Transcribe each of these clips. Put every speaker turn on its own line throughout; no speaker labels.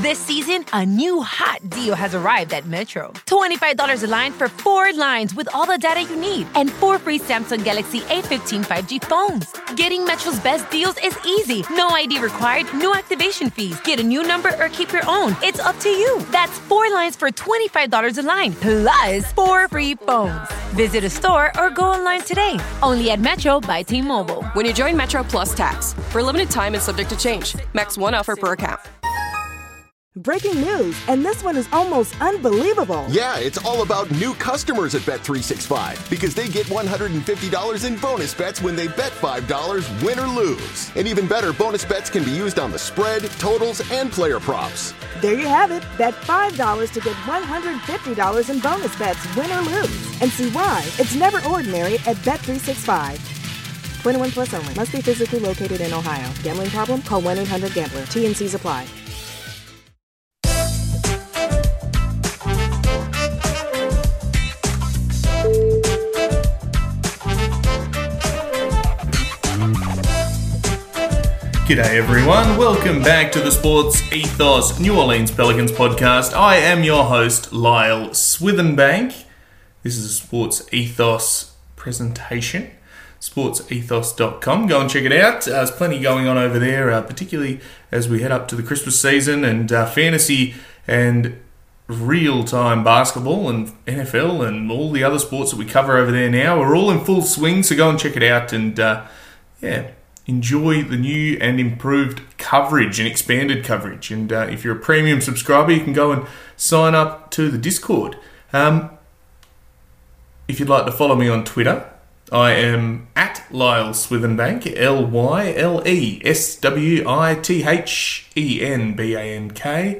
This season, a new hot deal has arrived at Metro. $25 a line for 4 lines with all the data you need and 4 free Samsung Galaxy A15 5G phones. Getting Metro's best deals is easy. No ID required, no activation fees. Get a new number or keep your own. It's up to you. That's 4 lines for $25 a line, plus 4 free phones. Visit a store or go online today. Only at Metro by T-Mobile.
When you join Metro Plus Tax. For a limited time and subject to change. Max 1 offer per account.
Breaking news, and this one is almost unbelievable.
Yeah, it's all about new customers at Bet365 because they get $150 in bonus bets when they bet $5, win or lose. And even better, bonus bets can be used on the spread, totals, and player props.
There you have it. Bet $5 to get $150 in bonus bets, win or lose. And see why it's never ordinary at Bet365. 21 plus only. Must be physically located in Ohio. Gambling problem? Call 1-800-GAMBLER. T&Cs apply.
G'day everyone, welcome back to the Sports Ethos New Orleans Pelicans podcast. I am your host, Lyle Swithenbank. This is a Sports Ethos presentation, sportsethos.com. Go and check it out. There's plenty going on over there, particularly as we head up to the Christmas season and fantasy and real-time basketball and NFL and all the other sports that we cover over there now. We're all in full swing, so go and check it out and, enjoy the new and improved coverage and expanded coverage. And if you're a premium subscriber, you can go and sign up to the Discord. If you'd like to follow me on Twitter, I am at Lyle Swithenbank, LYLESWITHENBANK,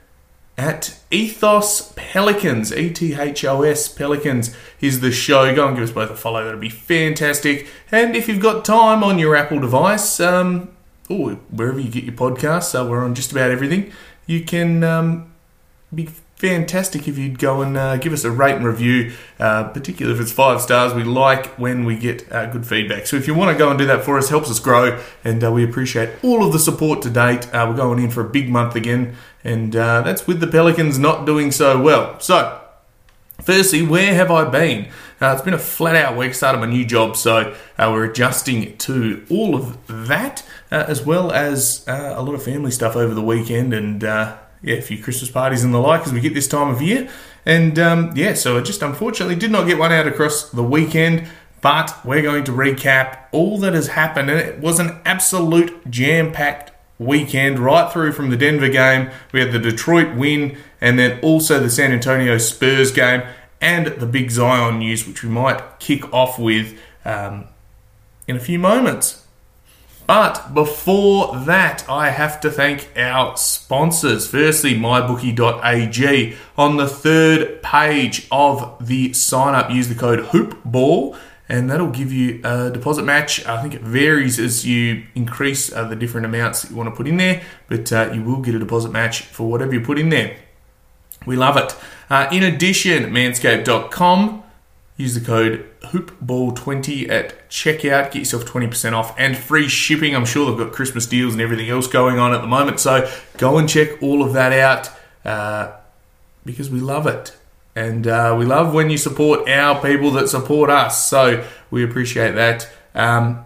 at Ethos Pelicans, ETHOS Pelicans is the show. Go and give us both a follow, that'd be fantastic. And if you've got time on your Apple device, or wherever you get your podcasts, we're on just about everything, you can be fantastic if you'd go and give us a rate and review, particularly if it's 5 stars. We like when we get good feedback. So if you want to go and do that for us, helps us grow, and we appreciate all of the support to date. We're going in for a big month again, and that's with the Pelicans not doing so well. So, firstly, where have I been? It's been a flat-out week, started my new job, so we're adjusting to all of that, as well as a lot of family stuff over the weekend, and a few Christmas parties and the like as we get this time of year. And so I just unfortunately did not get one out across the weekend, but we're going to recap all that has happened. And it was an absolute jam-packed weekend, right through from the Denver game. We had the Detroit win, and then also the San Antonio Spurs game, and the big Zion news, which we might kick off with in a few moments. But before that, I have to thank our sponsors. Firstly, mybookie.ag. On the third page of the sign-up, use the code HOOPBALL, and that'll give you a deposit match. I think it varies as you increase the different amounts that you want to put in there, but you will get a deposit match for whatever you put in there. We love it. In addition, manscaped.com. Use the code HOOPBALL20 at checkout. Get yourself 20% off and free shipping. I'm sure they've got Christmas deals and everything else going on at the moment. So go and check all of that out because we love it. And we love when you support our people that support us. So we appreciate that. And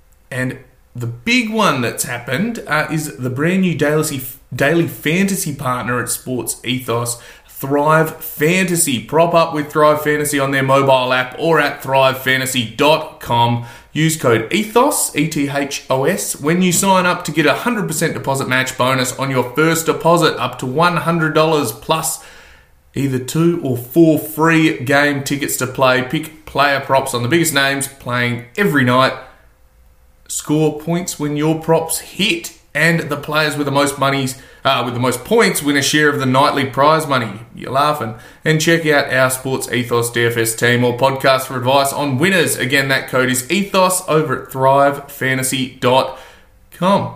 the big one that's happened is the brand new daily fantasy partner at Sports Ethos, Thrive Fantasy. Prop up with Thrive Fantasy on their mobile app or at thrivefantasy.com. Use code ETHOS, ETHOS, when you sign up to get a 100% deposit match bonus on your first deposit up to $100 plus either 2 or 4 free game tickets to play. Pick player props on the biggest names playing every night. Score points when your props hit. And the players with the most points win a share of the nightly prize money. You're laughing. And check out our Sports Ethos DFS team or podcast for advice on winners. Again, that code is ETHOS over at thrivefantasy.com.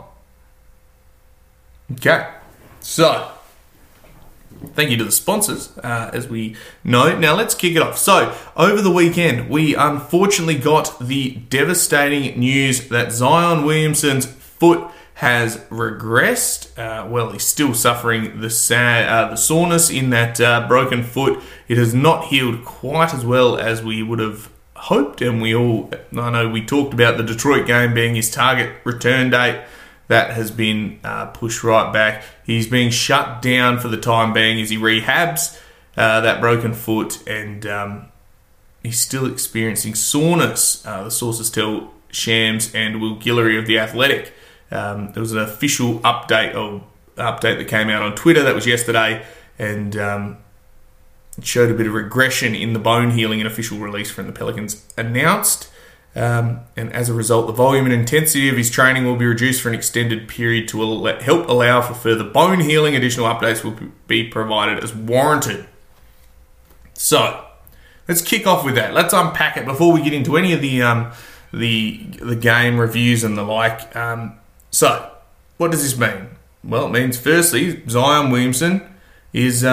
Okay, so thank you to the sponsors, as we know. Now let's kick it off. So over the weekend, we unfortunately got the devastating news that Zion Williamson's foot has regressed. He's still suffering the soreness in that broken foot. It has not healed quite as well as we would have hoped, and I know we talked about the Detroit game being his target return date. That has been pushed right back. He's being shut down for the time being as he rehabs that broken foot, and he's still experiencing soreness. The sources tell Shams and Will Guillory of The Athletic. There was an official update that came out on Twitter. That was yesterday, and it showed a bit of regression in the bone healing. An official release from the Pelicans announced. And as a result, the volume and intensity of his training will be reduced for an extended period to help allow for further bone healing. Additional updates will be provided as warranted. So, let's kick off with that. Let's unpack it before we get into any of the game reviews and the like. So, what does this mean? Well, it means firstly, Zion Williamson is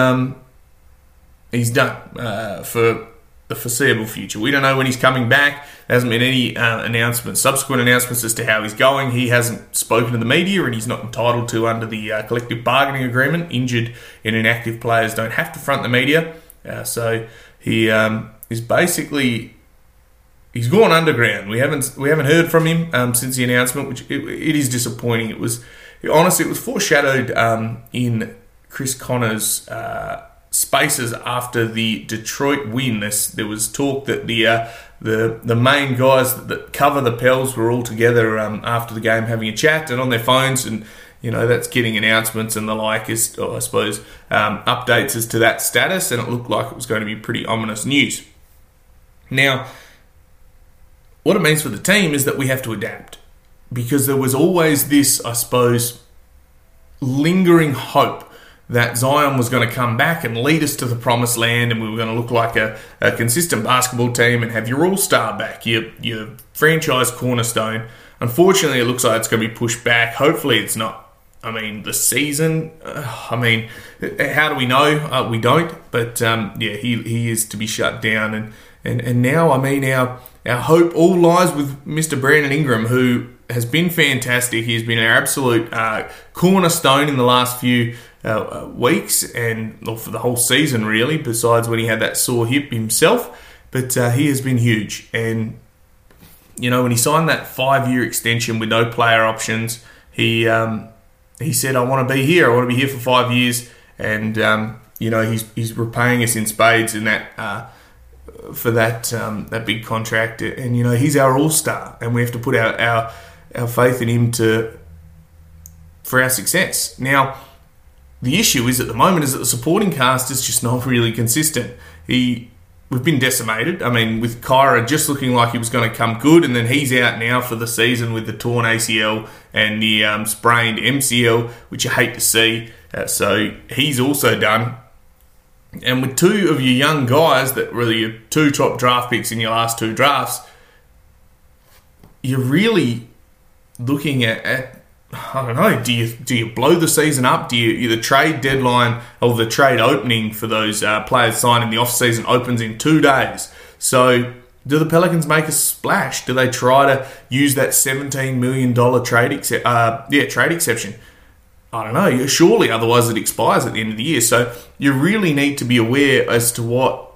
he's done for the foreseeable future. We don't know when he's coming back. There hasn't been any subsequent announcements as to how he's going. He hasn't spoken to the media, and he's not entitled to under the collective bargaining agreement. Injured and inactive players don't have to front the media. So he is basically, he's gone underground. We haven't heard from him since the announcement, which it is disappointing. It was foreshadowed in Chris Connor's spaces after the Detroit win. There was talk that the main guys that cover the Pels were all together after the game having a chat and on their phones, and that's getting announcements and the like, updates as to that status, and it looked like it was going to be pretty ominous news. Now, what it means for the team is that we have to adapt, because there was always this, lingering hope that Zion was going to come back and lead us to the promised land, and we were going to look like a consistent basketball team and have your all-star back, your franchise cornerstone. Unfortunately, it looks like it's going to be pushed back. Hopefully it's not. The season, how do we know? We don't. But, he is to be shut down. And now, our hope all lies with Mr. Brandon Ingram, who has been fantastic. He's been our absolute cornerstone in the last few weeks, and for the whole season, really, besides when he had that sore hip himself. But he has been huge. And, when he signed that 5-year extension with no player options, he said, I want to be here. I want to be here for 5 years. And, he's repaying us in spades in that for that big contract. And, he's our all-star. And we have to put our faith in him for our success. Now, the issue is at the moment is that the supporting cast is just not really consistent. We've been decimated. With Kyra just looking like he was going to come good, and then he's out now for the season with the torn ACL and the sprained MCL, which you hate to see. So he's also done. And with two of your young guys that were your 2 top draft picks in your last 2 drafts, you're really looking at I don't know, do you blow the season up? Do you the trade deadline or the trade opening for those players signed in the off-season opens in 2 days? So do the Pelicans make a splash? Do they try to use that $17 million trade exception? I don't know. Surely, otherwise it expires at the end of the year. So you really need to be aware as to what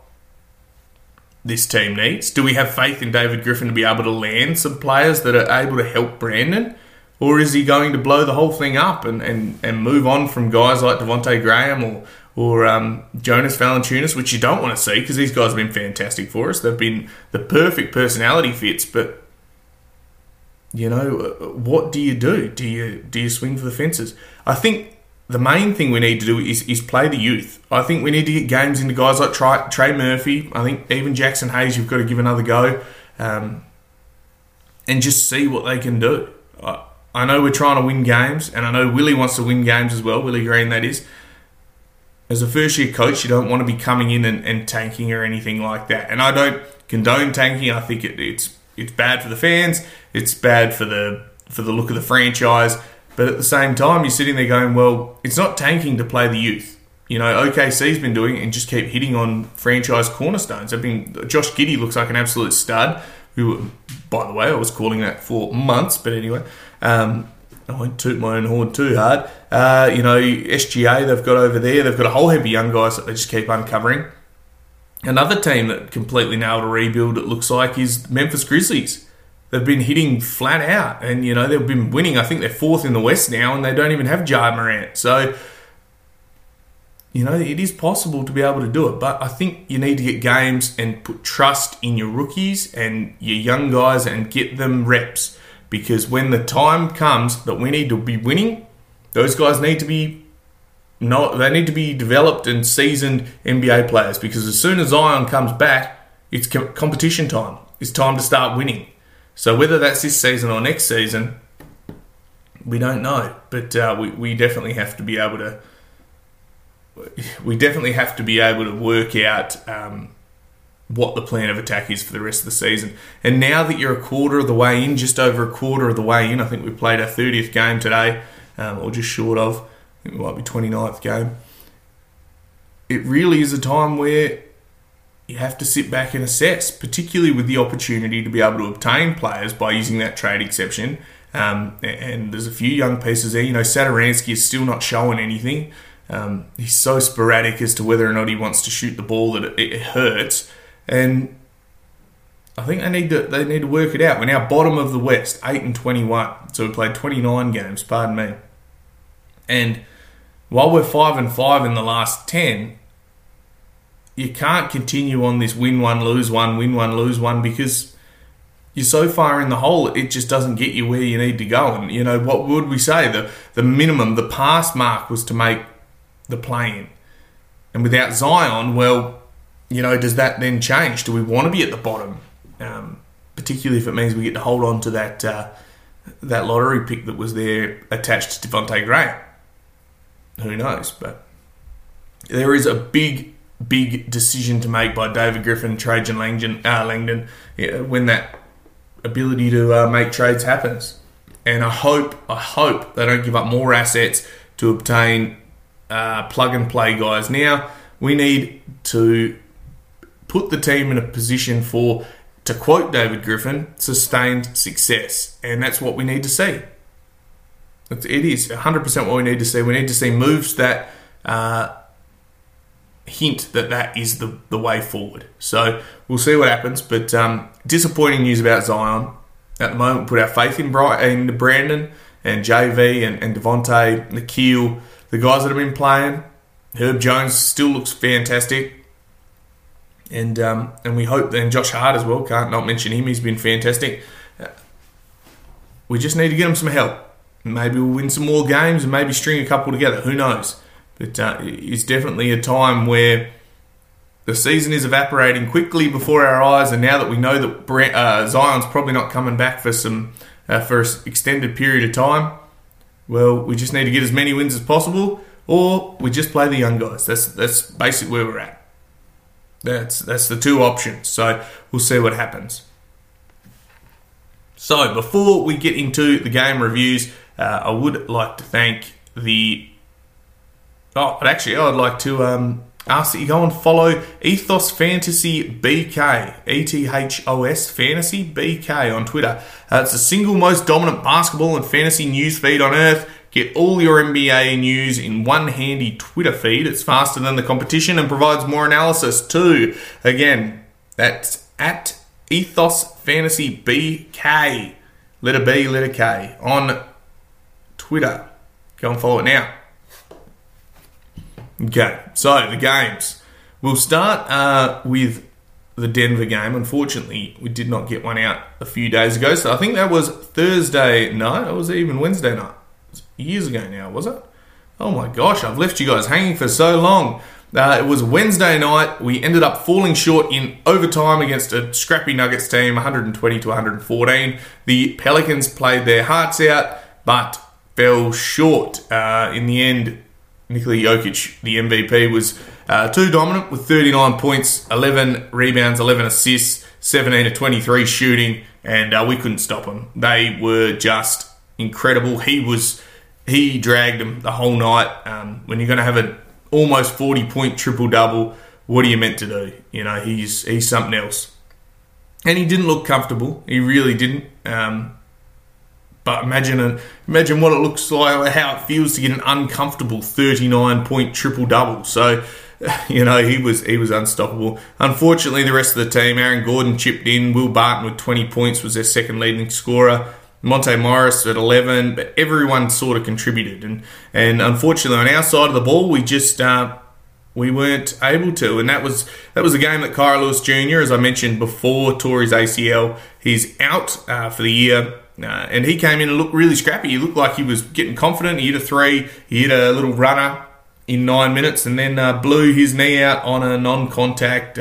this team needs. Do we have faith in David Griffin to be able to land some players that are able to help Brandon? Or is he going to blow the whole thing up and move on from guys like Devontae Graham or Jonas Valanciunas, which you don't want to see because these guys have been fantastic for us. They've been the perfect personality fits. But, what do you do? Do you swing for the fences? I think the main thing we need to do is play the youth. I think we need to get games into guys like Trey Murphy. I think even Jackson Hayes, you've got to give another go and just see what they can do. I know we're trying to win games, and I know Willie wants to win games as well, Willie Green that is. As a first-year coach, you don't want to be coming in and tanking or anything like that. And I don't condone tanking. I think it's bad for the fans. It's bad for the look of the franchise. But at the same time, you're sitting there going, well, it's not tanking to play the youth. OKC's been doing it and just keep hitting on franchise cornerstones. Josh Giddey looks like an absolute stud. Who, by the way, I was calling that for months, but anyway. I won't toot my own horn too hard. SGA they've got over there. They've got a whole heap of young guys that they just keep uncovering. Another team that completely nailed a rebuild, it looks like, is Memphis Grizzlies. They've been hitting flat out, and they've been winning. I think they're 4th in the West now, and they don't even have Ja Morant. So, it is possible to be able to do it. But I think you need to get games and put trust in your rookies and your young guys and get them reps. Because when the time comes that we need to be winning, those guys need to be developed and seasoned NBA players. Because as soon as Zion comes back, it's competition time. It's time to start winning. So whether that's this season or next season, we don't know. But we definitely have to be able to. We definitely have to be able to work out what the plan of attack is for the rest of the season. And now that you're a quarter of the way in, just over a quarter of the way in, I think we played our 30th game today, or just short of. I think it might be 29th game. It really is a time where you have to sit back and assess, particularly with the opportunity to be able to obtain players by using that trade exception. And there's a few young pieces there. Satoransky is still not showing anything. He's so sporadic as to whether or not he wants to shoot the ball that it hurts. And I think they need to work it out. We're now bottom of the West, 8-21. So we played 29 games, pardon me. And while we're 5-5 in the last 10, you can't continue on this win one, lose one, because you're so far in the hole, it just doesn't get you where you need to go. And, what would we say? The minimum, the pass mark was to make the play-in. And without Zion, well, does that then change? Do we want to be at the bottom? Particularly if it means we get to hold on to that lottery pick that was there attached to Devontae Graham. Who knows? But there is a big decision to make by David Griffin and Trajan Langdon when that ability to make trades happens. And I hope they don't give up more assets to obtain plug-and-play guys. Now, we need to put the team in a position for, to quote David Griffin, sustained success. And that's what we need to see. It is 100% what we need to see. We need to see moves that hint that is the way forward. So we'll see what happens. But disappointing news about Zion. At the moment, we put our faith in Brandon and JV and Devontae, Nikhil, the guys that have been playing. Herb Jones still looks fantastic. And we hope, and Josh Hart as well, can't not mention him, he's been fantastic. We just need to get him some help. Maybe we'll win some more games and maybe string a couple together, who knows. But it's definitely a time where the season is evaporating quickly before our eyes, and now that we know that Zion's probably not coming back for an extended period of time, well, we just need to get as many wins as possible, or we just play the young guys. That's basically where we're at. That's the two options. So we'll see what happens. So before we get into the game reviews, I would like to thank I'd like to ask that you go and follow Ethos Fantasy BK, ETHOS Fantasy BK on Twitter. It's the single most dominant basketball and fantasy news feed on earth. Get all your NBA news in one handy Twitter feed. It's faster than the competition and provides more analysis too. Again, that's at Ethos Fantasy BK, letter B, letter K, on Twitter. Go and follow it now. Okay, so the games. We'll start with the Denver game. Unfortunately, we did not get one out a few days ago. So I think that was Thursday night. It was even Wednesday night. It was years ago now, was it? Oh my gosh, I've left you guys hanging for so long. It was Wednesday night. We ended up falling short in overtime against a scrappy Nuggets team, 120-114. The Pelicans played their hearts out, but fell short. In the end, Nikola Jokic, the MVP, was too dominant with 39 points, 11 rebounds, 11 assists, 17 of 23 shooting, and we couldn't stop him. They were just incredible. He dragged them the whole night. When you're going to have an almost 40-point triple-double, what are you meant to do? He's something else. And he didn't look comfortable. He really didn't. But imagine what it looks like, how it feels to get an uncomfortable 39-point triple-double. So, you know, he was unstoppable. Unfortunately, the rest of the team, Aaron Gordon chipped in. Will Barton with 20 points was their second leading scorer. Monte Morris at 11, but everyone sort of contributed. And unfortunately, on our side of the ball, we just we weren't able to. And that was the game that Kira Lewis Jr., as I mentioned before, tore his ACL. He's out for the year. And he came in and looked really scrappy. He looked like he was getting confident. He hit a 3. He hit a little runner in 9 minutes and then blew his knee out on a non-contact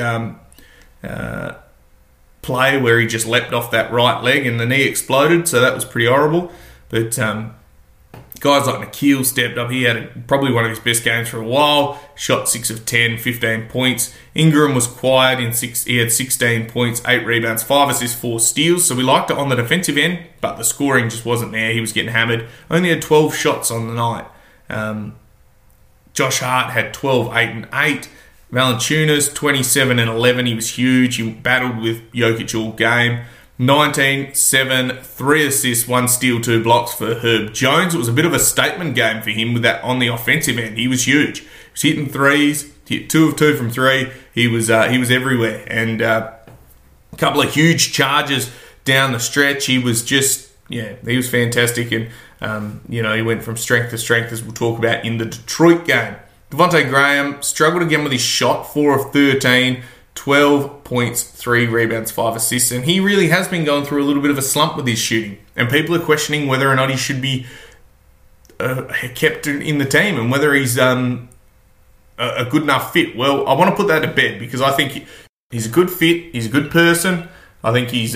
play where he just leapt off that right leg and the knee exploded. So that was pretty horrible. But guys like Nikhil stepped up. He had probably one of his best games for a while. Shot 6 of 10, 15 points. Ingram was quiet. He had 16 points, 8 rebounds, 5 assists, 4 steals. So we liked it on the defensive end, but the scoring just wasn't there. He was getting hammered. Only had 12 shots on the night. Josh Hart had 12, 8 and 8. Valanciunas, 27 and 11. He was huge. He battled with Jokic all game. 19, 7, 3 assists, 1 steal, 2 blocks for Herb Jones. It was a bit of a statement game for him with that on the offensive end. He was huge. He was hitting threes. He hit 2 of 2 from 3. He was everywhere. And a couple of huge charges down the stretch. He was he was fantastic. And, he went from strength to strength, as we'll talk about in the Detroit game. Devontae Graham struggled again with his shot, 4 of 13, 12 points, 3 rebounds, 5 assists. And he really has been going through a little bit of a slump with his shooting. And people are questioning whether or not he should be kept in the team and whether he's a good enough fit. Well, I want to put that to bed because I think he's a good fit. He's a good person. I think he's...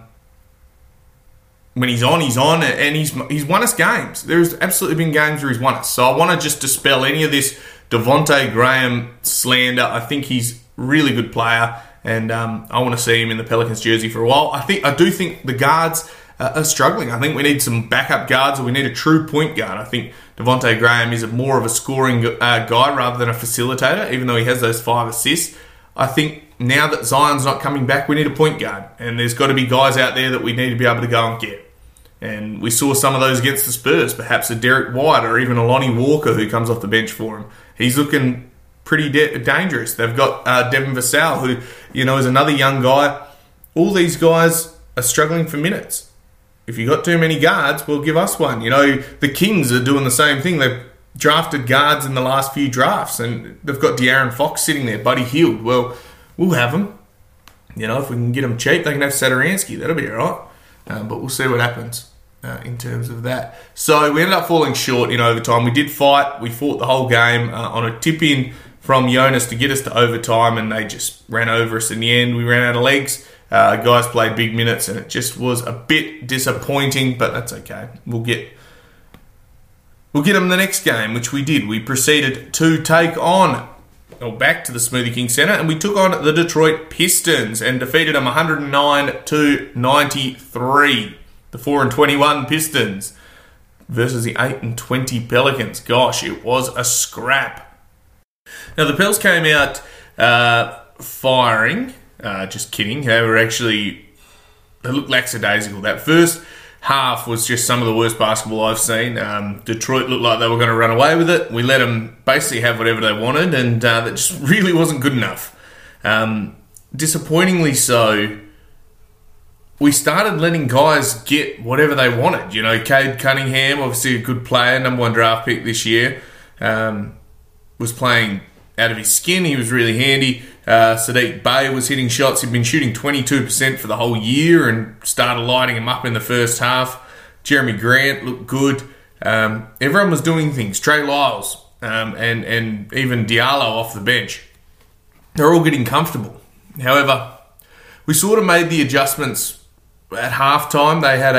when he's on, and he's won us games. There's absolutely been games where he's won us. So I want to just dispel any of this Devontae Graham slander. I think he's a really good player, and I want to see him in the Pelicans jersey for a while. I do think the guards are struggling. I think we need some backup guards, or we need a true point guard. I think Devontae Graham is more of a scoring guy rather than a facilitator, even though he has those 5 assists. I think now that Zion's not coming back, we need a point guard, and there's got to be guys out there that we need to be able to go and get. And we saw some of those against the Spurs, perhaps a Derek White or even a Lonnie Walker who comes off the bench for him. He's looking pretty dangerous. They've got Devin Vassell, who, is another young guy. All these guys are struggling for minutes. If you've got too many guards, well, give us one. The Kings are doing the same thing. They've drafted guards in the last few drafts, and they've got De'Aaron Fox sitting there, Buddy Hield. Well, we'll have them. If we can get them cheap, they can have Satoransky. That'll be all right. But we'll see what happens in terms of that. So we ended up falling short in overtime. We did fight. We fought the whole game on a tip-in from Jonas to get us to overtime, and they just ran over us in the end. We ran out of legs. Guys played big minutes, and it just was a bit disappointing, but that's okay. We'll get them the next game, which we did. We proceeded to take on... back to the Smoothie King Centre, and we took on the Detroit Pistons and defeated them 109-93. The 4-21 Pistons versus the 8-20 Pelicans. Gosh, it was a scrap. Now the Pels came out firing. Just kidding. They looked lackadaisical. That first half was just some of the worst basketball I've seen. Detroit looked like they were going to run away with it. We let them basically have whatever they wanted, and that just really wasn't good enough. Disappointingly so, we started letting guys get whatever they wanted. Cade Cunningham, obviously a good player, number 1 draft pick this year, was playing out of his skin. He was really handy. Sadiq Bey was hitting shots. He'd been shooting 22% for the whole year and started lighting him up in the first half. Jeremy Grant looked good. Everyone was doing things. Trey Lyles and even Diallo off the bench. They're all getting comfortable. However, we sort of made the adjustments at halftime. They had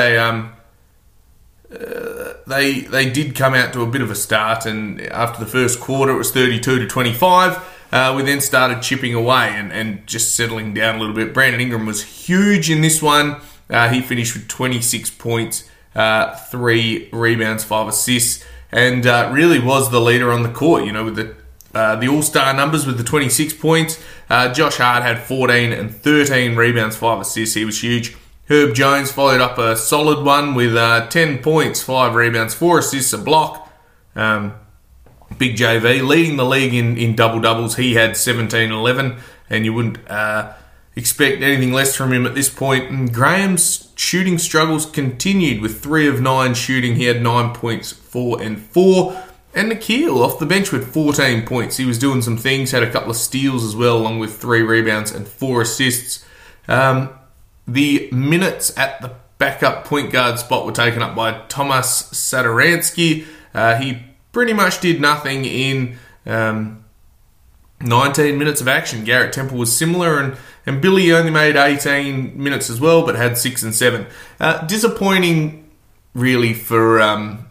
they did come out to a bit of a start, and after the first quarter, it was 32-25. We then started chipping away and just settling down a little bit. Brandon Ingram was huge in this one. He finished with 26 points, 3 rebounds, 5 assists, and really was the leader on the court. With the all-star numbers with the 26 points. Josh Hart had 14 and 13 rebounds, 5 assists. He was huge. Herb Jones followed up a solid one with 10 points, 5 rebounds, 4 assists, a block. Big JV, leading the league in double-doubles. He had 17-11, and you wouldn't expect anything less from him at this point. And Graham's shooting struggles continued with 3 of 9 shooting. He had 9 points, 4 and 4. And Nikhil off the bench with 14 points. He was doing some things, had a couple of steals as well, along with 3 rebounds and 4 assists. The minutes at the backup point guard spot were taken up by Tomas Satoransky. He pretty much did nothing in 19 minutes of action. Garrett Temple was similar, and Billy only made 18 minutes as well, but had 6 and 7. Disappointing, really, for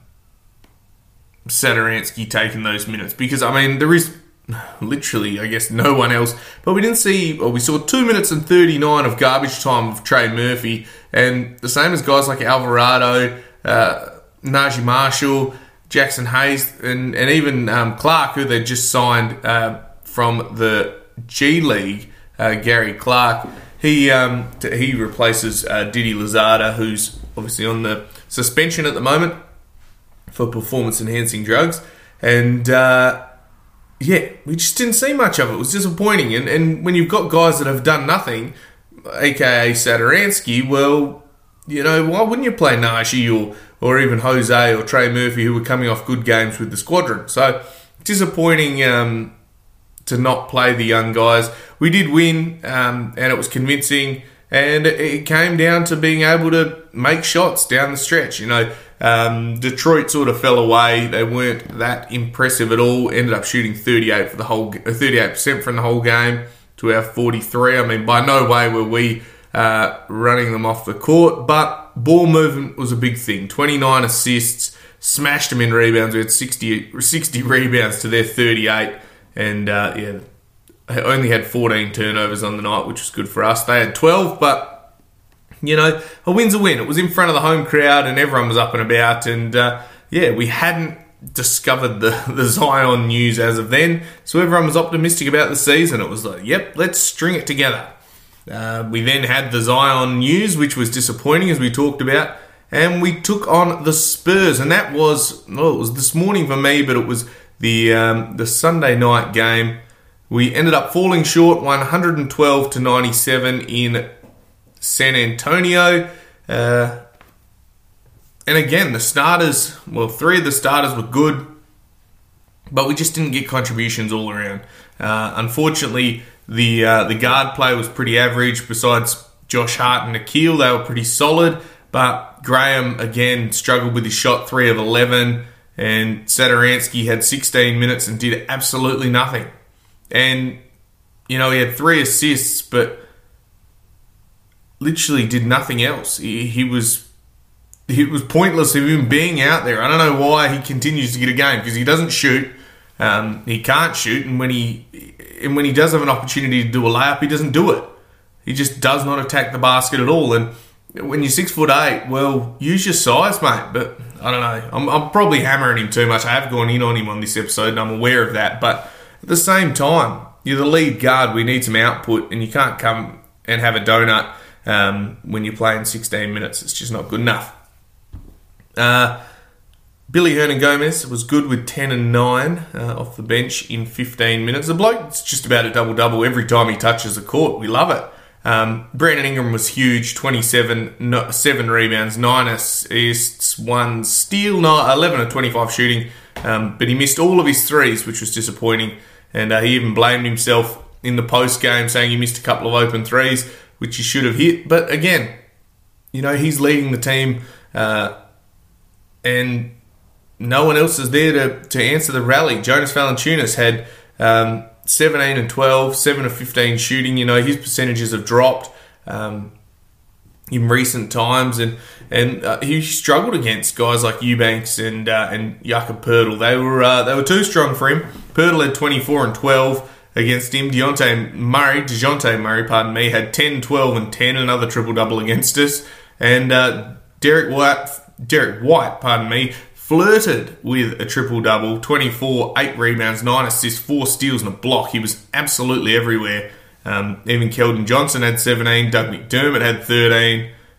Satoransky taking those minutes, because, I mean, there is literally, I guess, no one else. But we saw 2 minutes and 39 of garbage time of Trey Murphy, and the same as guys like Alvarado, Najee Marshall, Jackson Hayes, and even Clark, who they just signed from the G League, Gary Clark. He replaces Didi Lazada, who's obviously on the suspension at the moment for performance-enhancing drugs. And we just didn't see much of it. It was disappointing. And when you've got guys that have done nothing, aka Satoransky, well, you know, why wouldn't you play Najee or even Jose or Trey Murphy, who were coming off good games with the squadron? So, disappointing to not play the young guys. We did win, and it was convincing, and it came down to being able to make shots down the stretch. You know, Detroit sort of fell away. They weren't that impressive at all. Ended up shooting 38% from the whole game to our 43. I mean, by no way were we running them off the court, but ball movement was a big thing. 29 assists, smashed them in rebounds. We had 60 rebounds to their 38, and only had 14 turnovers on the night, which was good for us. They had 12, but you know, a win's a win. It was in front of the home crowd, and everyone was up and about, and we hadn't discovered the Zion news as of then, so everyone was optimistic about the season. It was like, yep, let's string it together. We then had the Zion news, which was disappointing, as we talked about, and we took on the Spurs, and that was, it was this morning for me, but it was the Sunday night game. We ended up falling short, 112-97 in San Antonio. And again, the starters, 3 of the starters were good, but we just didn't get contributions all around. Unfortunately, the guard play was pretty average. Besides Josh Hart and Nikhil, they were pretty solid, but Graham, again, struggled with his shot, 3 of 11, and Satoransky had 16 minutes and did absolutely nothing. And, you know, he had 3 assists, but literally did nothing else. It was pointless of him being out there. I don't know why he continues to get a game, because he doesn't shoot. He can't shoot, and when he does have an opportunity to do a layup, he doesn't do it. He just does not attack the basket at all. And when you're 6'8", well, use your size, mate. But I don't know. I'm probably hammering him too much. I have gone in on him on this episode, and I'm aware of that. But at the same time, you're the lead guard. We need some output, and you can't come and have a donut when you're playing 16 minutes. It's just not good enough. Billy Hernan-Gomez was good with 10 and 9 off the bench in 15 minutes. The bloke's just about a double-double every time he touches the court. We love it. Brandon Ingram was huge, 7 rebounds, 9 assists, 1 steal, 11 of 25 shooting, but he missed all of his threes, which was disappointing, and he even blamed himself in the post-game, saying he missed a couple of open threes, which he should have hit. But again, you know, he's leading the team, and no one else is there to answer the rally. Jonas Valanciunas had 17 and 12, 7 of 15 shooting. You know, his percentages have dropped in recent times, and he struggled against guys like Eubanks and Jakob Poeltl. They were too strong for him. Poeltl had 24 and 12 against him. DeJounte Murray, had 10, 12, and 10, another triple-double against us. And Derek White, flirted with a triple-double, 24, 8 rebounds, 9 assists, 4 steals and a block. He was absolutely everywhere. Even Keldon Johnson had 17, Doug McDermott had 13,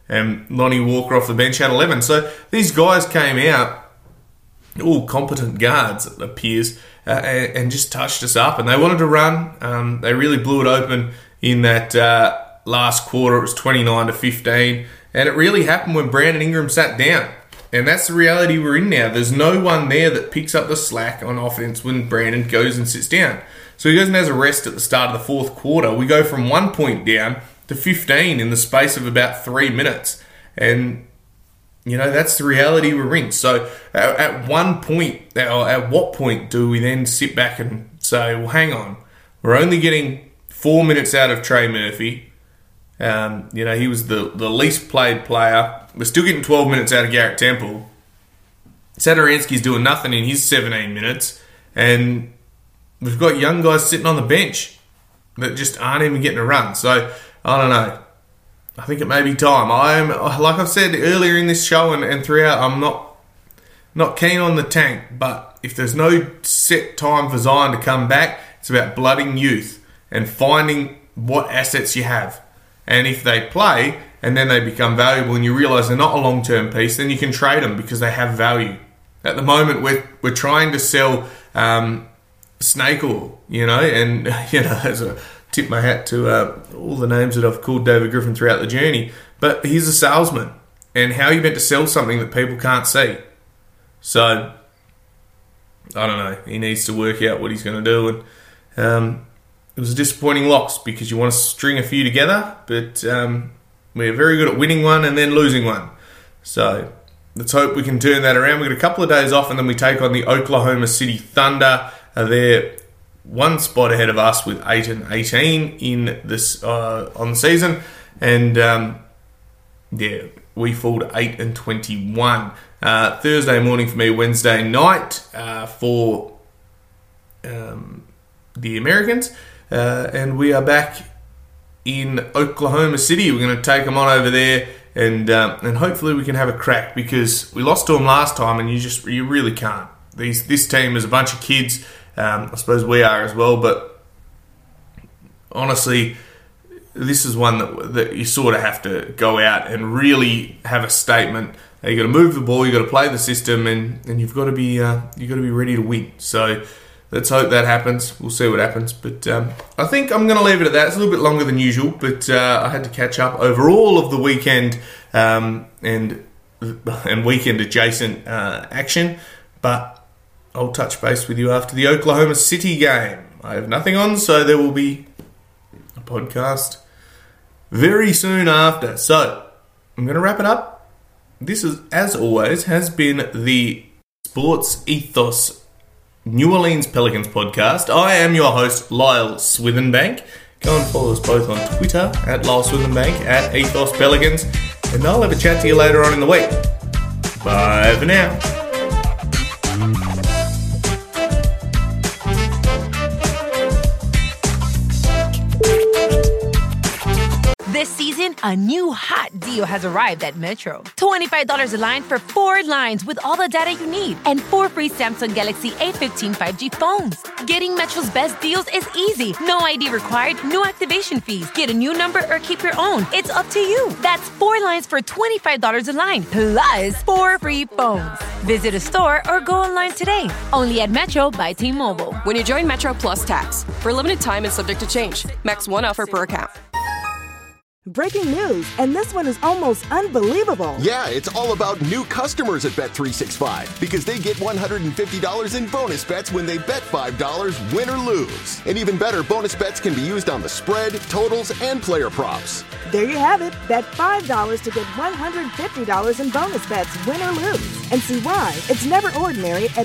and Lonnie Walker off the bench had 11. So these guys came out, all competent guards, it appears, and just touched us up. And they wanted to run. They really blew it open in that last quarter. It was 29-15. And it really happened when Brandon Ingram sat down. And that's the reality we're in now. There's no one there that picks up the slack on offense when Brandon goes and sits down. So he goes and has a rest at the start of the fourth quarter. We go from 1 point down to 15 in the space of about 3 minutes. And that's the reality we're in. So at what point do we then sit back and say, well, hang on, we're only getting 4 minutes out of Trey Murphy. He was the least played player. We're still getting 12 minutes out of Garrett Temple. Satoransky's doing nothing in his 17 minutes. And we've got young guys sitting on the bench that just aren't even getting a run. So, I don't know. I think it may be time. Like I've said earlier in this show and throughout, I'm not keen on the tank. But if there's no set time for Zion to come back, it's about blooding youth and finding what assets you have. And if they play and then they become valuable and you realise they're not a long-term piece, then you can trade them because they have value. At the moment, we're trying to sell snake oil, as a tip my hat to all the names that I've called David Griffin throughout the journey. But he's a salesman, and how are you meant to sell something that people can't see? So, I don't know. He needs to work out what he's going to do. And it was a disappointing loss because you want to string a few together, but we're very good at winning one and then losing one. So, let's hope we can turn that around. We've got a couple of days off, and then we take on the Oklahoma City Thunder. They're one spot ahead of us with 8-18 in this on the season, and we fall to 8-21. Thursday morning for me, Wednesday night for the Americans, and we are back in Oklahoma City. We're going to take them on over there, and hopefully we can have a crack because we lost to them last time, and you really can't. This team is a bunch of kids. I suppose we are as well, but honestly, this is one that you sort of have to go out and really have a statement. You've got to move the ball, you've got to play the system, and you've got to be ready to win. So let's hope that happens. We'll see what happens, but I think I'm going to leave it at that. It's a little bit longer than usual, but I had to catch up over all of the weekend and weekend adjacent action, but I'll touch base with you after the Oklahoma City game. I have nothing on, so there will be a podcast very soon after. So, I'm going to wrap it up. This is, as always, has been the Sports Ethos New Orleans Pelicans podcast. I am your host, Lyle Swithenbank. Go and follow us both on Twitter, at Lyle Swithenbank, at Ethos Pelicans, and I'll have a chat to you later on in the week. Bye for now.
This season, a new hot deal has arrived at Metro. $25 a line for 4 lines with all the data you need and 4 free Samsung Galaxy A15 5G phones. Getting Metro's best deals is easy. No ID required, no activation fees. Get a new number or keep your own. It's up to you. That's 4 lines for $25 a line, plus 4 free phones. Visit a store or go online today. Only at Metro by T-Mobile.
When you join Metro Plus Tax, for a limited time and subject to change. Max 1 offer per account.
Breaking news, and this one is almost unbelievable.
Yeah, it's all about new customers at Bet365 because they get $150 in bonus bets when they bet $5, win or lose. And even better, bonus bets can be used on the spread, totals, and player props.
There you have it. Bet $5 to get $150 in bonus bets, win or lose. And see why it's never ordinary at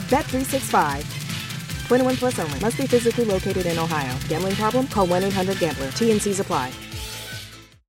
Bet365. 21 plus only. Must be physically located in Ohio. Gambling problem? Call 1-800-GAMBLER. T&Cs apply.